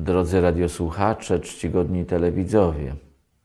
Drodzy radiosłuchacze, czcigodni telewidzowie.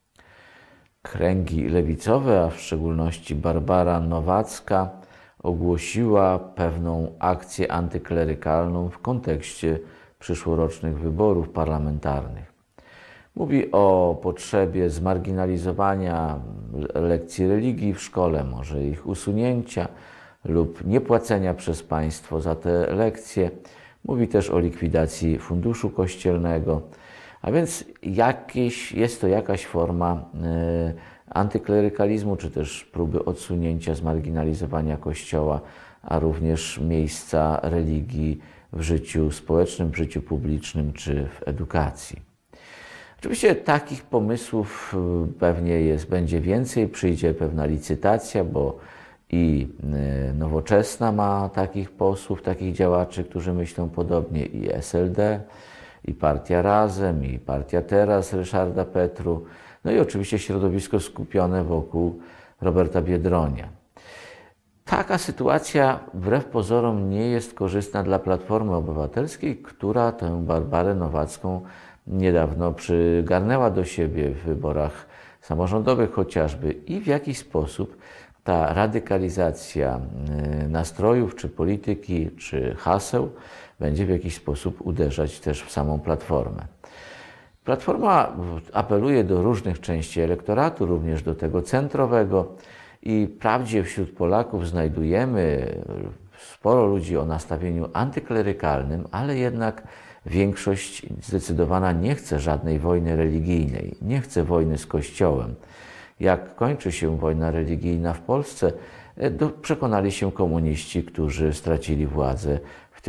Kręgi lewicowe, a w szczególności Barbara Nowacka, ogłosiła pewną akcję antyklerykalną w kontekście przyszłorocznych wyborów parlamentarnych. Mówi o potrzebie zmarginalizowania lekcji religii w szkole, może ich usunięcia lub niepłacenia przez państwo za te lekcje. Mówi też o likwidacji funduszu kościelnego, a więc jest to jakaś forma antyklerykalizmu, czy też próby odsunięcia, zmarginalizowania Kościoła, a również miejsca religii w życiu społecznym, w życiu publicznym czy w edukacji. Oczywiście takich pomysłów pewnie będzie więcej, przyjdzie pewna licytacja, bo i Nowoczesna ma takich posłów, takich działaczy, którzy myślą podobnie, i SLD, i Partia Razem, i Partia Teraz Ryszarda Petru, no i oczywiście środowisko skupione wokół Roberta Biedronia. Taka sytuacja wbrew pozorom nie jest korzystna dla Platformy Obywatelskiej, która tę Barbarę Nowacką niedawno przygarnęła do siebie w wyborach samorządowych chociażby i w jakiś sposób ta radykalizacja nastrojów, czy polityki, czy haseł będzie w jakiś sposób uderzać też w samą Platformę. Platforma apeluje do różnych części elektoratu, również do tego centrowego, i wprawdzie wśród Polaków znajdujemy sporo ludzi o nastawieniu antyklerykalnym, ale jednak większość zdecydowana nie chce żadnej wojny religijnej, nie chce wojny z Kościołem. Jak kończy się wojna religijna w Polsce, przekonali się komuniści, którzy stracili władzę w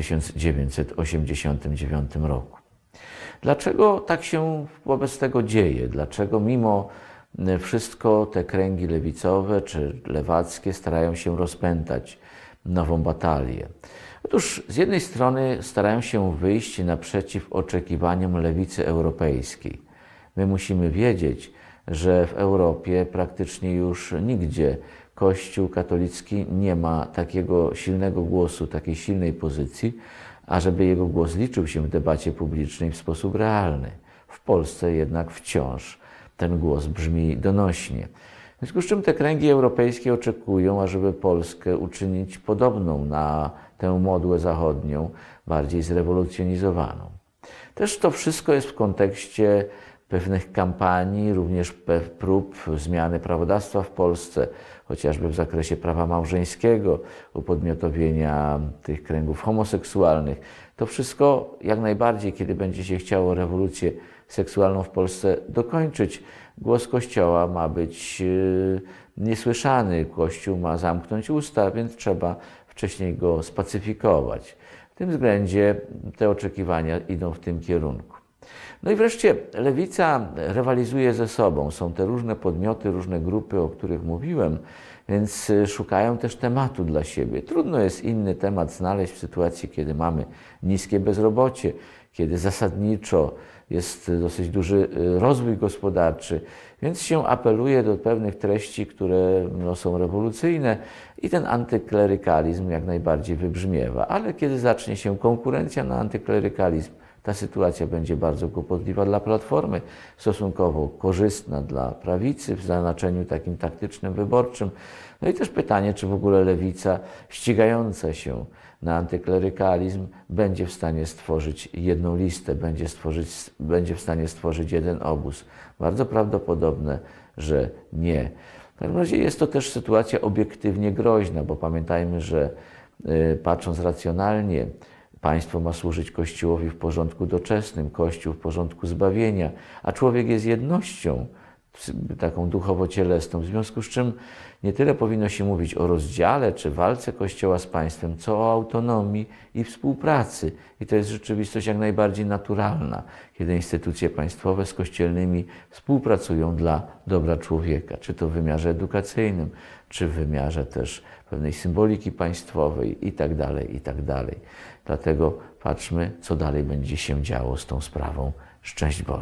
1989 roku. Dlaczego tak się wobec tego dzieje? Dlaczego mimo wszystko te kręgi lewicowe czy lewackie starają się rozpętać nową batalię? Otóż z jednej strony starają się wyjść naprzeciw oczekiwaniom lewicy europejskiej. My musimy wiedzieć, że w Europie praktycznie już nigdzie Kościół katolicki nie ma takiego silnego głosu, takiej silnej pozycji, ażeby jego głos liczył się w debacie publicznej w sposób realny. W Polsce jednak wciąż ten głos brzmi donośnie. W związku z czym te kręgi europejskie oczekują, ażeby Polskę uczynić podobną na tę modłę zachodnią, bardziej zrewolucjonizowaną. Też to wszystko jest w kontekście pewnych kampanii, również prób zmiany prawodawstwa w Polsce, chociażby w zakresie prawa małżeńskiego, upodmiotowienia tych kręgów homoseksualnych. To wszystko jak najbardziej, kiedy będzie się chciało rewolucję seksualną w Polsce dokończyć, głos Kościoła ma być niesłyszany. Kościół ma zamknąć usta, więc trzeba wcześniej go spacyfikować. W tym względzie te oczekiwania idą w tym kierunku. No i wreszcie lewica rywalizuje ze sobą. Są te różne podmioty, różne grupy, o których mówiłem, więc szukają też tematu dla siebie. Trudno jest inny temat znaleźć w sytuacji, kiedy mamy niskie bezrobocie, kiedy zasadniczo jest dosyć duży rozwój gospodarczy, więc się apeluje do pewnych treści, które są rewolucyjne, i ten antyklerykalizm jak najbardziej wybrzmiewa. Ale kiedy zacznie się konkurencja na antyklerykalizm, ta sytuacja będzie bardzo kłopotliwa dla Platformy, stosunkowo korzystna dla prawicy w znaczeniu takim taktycznym, wyborczym. No i też pytanie, czy w ogóle lewica ścigająca się na antyklerykalizm będzie w stanie stworzyć jedną listę, będzie w stanie stworzyć jeden obóz. Bardzo prawdopodobne, że nie. W każdym razie jest to też sytuacja obiektywnie groźna, bo pamiętajmy, że patrząc racjonalnie, państwo ma służyć Kościołowi w porządku doczesnym, Kościół w porządku zbawienia, a człowiek jest jednością taką duchowo-cielesną, w związku z czym nie tyle powinno się mówić o rozdziale czy walce Kościoła z państwem, co o autonomii i współpracy. I to jest rzeczywistość jak najbardziej naturalna, kiedy instytucje państwowe z kościelnymi współpracują dla dobra człowieka, czy to w wymiarze edukacyjnym, czy w wymiarze też pewnej symboliki państwowej itd., itd. Dlatego patrzmy, co dalej będzie się działo z tą sprawą. Szczęść Boże.